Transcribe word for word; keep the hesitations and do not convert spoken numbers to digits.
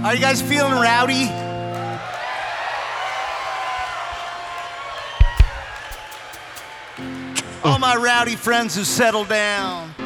Are you guys feeling rowdy? All my rowdy friends who settled down.